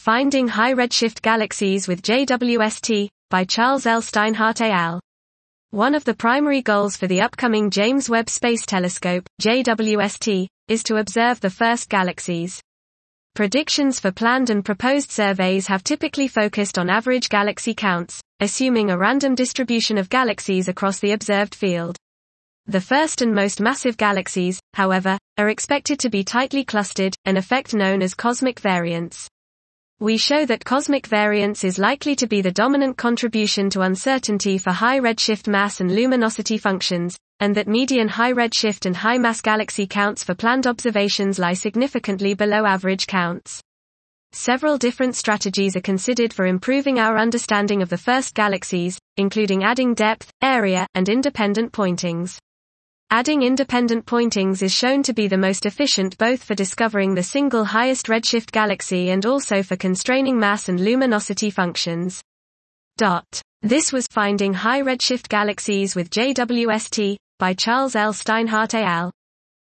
Finding High Redshift Galaxies with JWST, by Charles L. Steinhardt et al. One of the primary goals for the upcoming James Webb Space Telescope, JWST, is to observe the first galaxies. Predictions for planned and proposed surveys have typically focused on average galaxy counts, assuming a random distribution of galaxies across the observed field. The first and most massive galaxies, however, are expected to be tightly clustered, an effect known as cosmic variance. We show that cosmic variance is likely to be the dominant contribution to uncertainty for high redshift mass and luminosity functions, and that median high redshift and high mass galaxy counts for planned observations lie significantly below average counts. Several different strategies are considered for improving our understanding of the first galaxies, including adding depth, area, and independent pointings. Adding independent pointings is shown to be the most efficient both for discovering the single highest redshift galaxy and also for constraining mass and luminosity functions. This was Finding High Redshift Galaxies with JWST, by Charles L. Steinhardt et al.